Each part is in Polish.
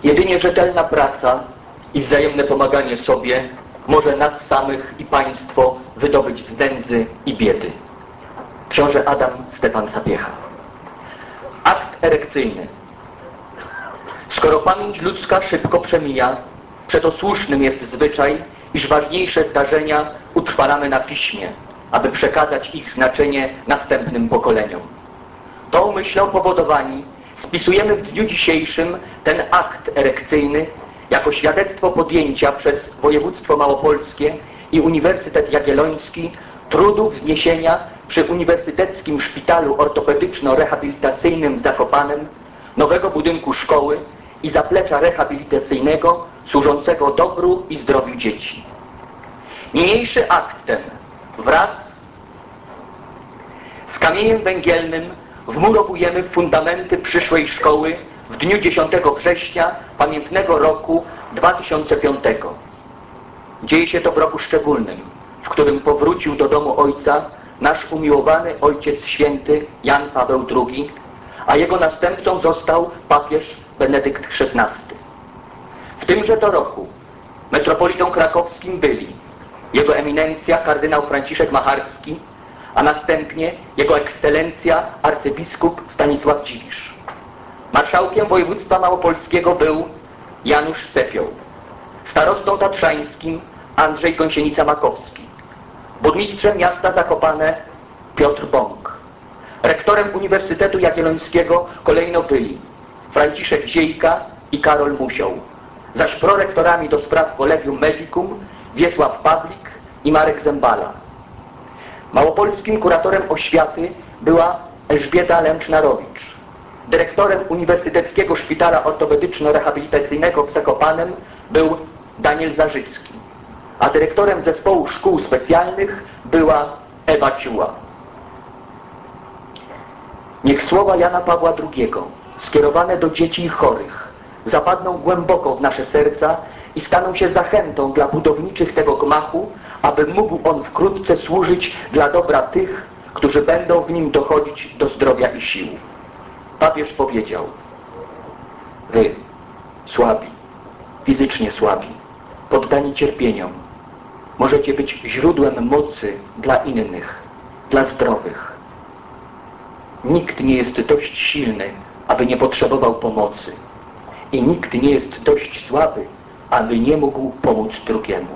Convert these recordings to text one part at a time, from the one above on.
Jedynie rzetelna praca i wzajemne pomaganie sobie może nas samych i państwo wydobyć z nędzy i biedy. Książę Adam Stefan Sapiecha. Akt erekcyjny. Skoro pamięć ludzka szybko przemija, przeto słusznym jest zwyczaj, iż ważniejsze zdarzenia utrwalamy na piśmie, aby przekazać ich znaczenie następnym pokoleniom. Tą myślą powodowani spisujemy w dniu dzisiejszym ten akt erekcyjny jako świadectwo podjęcia przez województwo małopolskie i Uniwersytet Jagielloński trudu wzniesienia przy Uniwersyteckim Szpitalu Ortopedyczno-Rehabilitacyjnym w Zakopanem nowego budynku szkoły i zaplecza rehabilitacyjnego służącego dobru i zdrowiu dzieci. Niniejszy akt ten wraz z kamieniem węgielnym wmurowujemy w fundamenty przyszłej szkoły w dniu 10 września pamiętnego roku 2005. Dzieje się to w roku szczególnym, w którym powrócił do domu Ojca nasz umiłowany Ojciec Święty Jan Paweł II, a jego następcą został papież Benedykt XVI. W tymże to roku metropolitą krakowskim byli jego eminencja kardynał Franciszek Macharski, a następnie jego ekscelencja arcybiskup Stanisław Dziwisz. Marszałkiem województwa małopolskiego był Janusz Sepioł, starostą tatrzańskim Andrzej Gąsienica-Makowski, burmistrzem miasta Zakopane Piotr Bąk. Rektorem Uniwersytetu Jagiellońskiego kolejno byli Franciszek Ziejka i Karol Musioł, zaś prorektorami do spraw Collegium Medicum Wiesław Pawlik i Marek Zembala. Małopolskim kuratorem oświaty była Elżbieta Lęcznarowicz. Dyrektorem Uniwersyteckiego Szpitala Ortopedyczno-Rehabilitacyjnego w Zakopanem był Daniel Zarzycki, a dyrektorem Zespołu Szkół Specjalnych była Ewa Ciuła. Niech słowa Jana Pawła II, skierowane do dzieci i chorych, zapadną głęboko w nasze serca i staną się zachętą dla budowniczych tego gmachu, aby mógł on wkrótce służyć dla dobra tych, którzy będą w nim dochodzić do zdrowia i sił. Papież powiedział: wy, słabi, fizycznie słabi, poddani cierpieniom, możecie być źródłem mocy dla innych, dla zdrowych. Nikt nie jest dość silny, aby nie potrzebował pomocy, i nikt nie jest dość słaby, aby nie mógł pomóc drugiemu.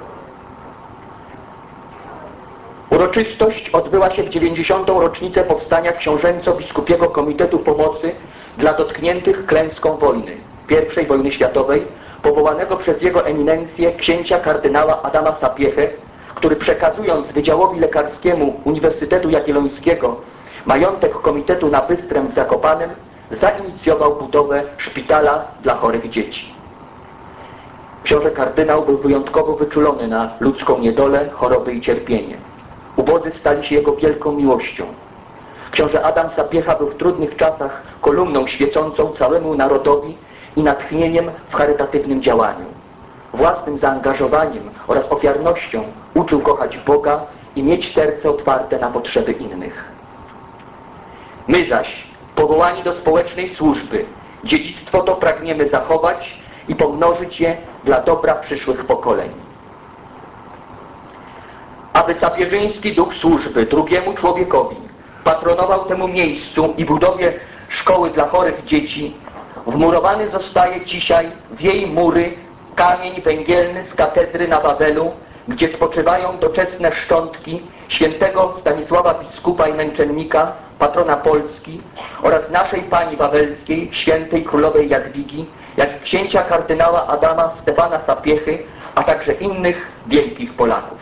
Uroczystość odbyła się w 90. rocznicę powstania Książęco-Biskupiego Komitetu Pomocy dla dotkniętych klęską wojny, I wojny światowej, powołanego przez jego eminencję księcia kardynała Adama Sapiechę, który przekazując Wydziałowi Lekarskiemu Uniwersytetu Jagiellońskiego majątek komitetu na Bystrem w Zakopanem, zainicjował budowę szpitala dla chorych dzieci. Książę kardynał był wyjątkowo wyczulony na ludzką niedolę, choroby i cierpienie. Ubodzy stali się jego wielką miłością. Książę Adam Sapiecha był w trudnych czasach kolumną świecącą całemu narodowi i natchnieniem w charytatywnym działaniu. Własnym zaangażowaniem oraz ofiarnością uczył kochać Boga i mieć serce otwarte na potrzeby innych. My zaś, powołani do społecznej służby, dziedzictwo to pragniemy zachować i pomnożyć je dla dobra przyszłych pokoleń. Aby sapieżyński duch służby drugiemu człowiekowi patronował temu miejscu i budowie szkoły dla chorych dzieci, wmurowany zostaje dzisiaj w jej mury kamień węgielny z katedry na Wawelu, gdzie spoczywają doczesne szczątki świętego Stanisława biskupa i męczennika, patrona Polski, oraz naszej Pani Wawelskiej, świętej królowej Jadwigi, jak i księcia kardynała Adama Stefana Sapiechy, a także innych wielkich Polaków.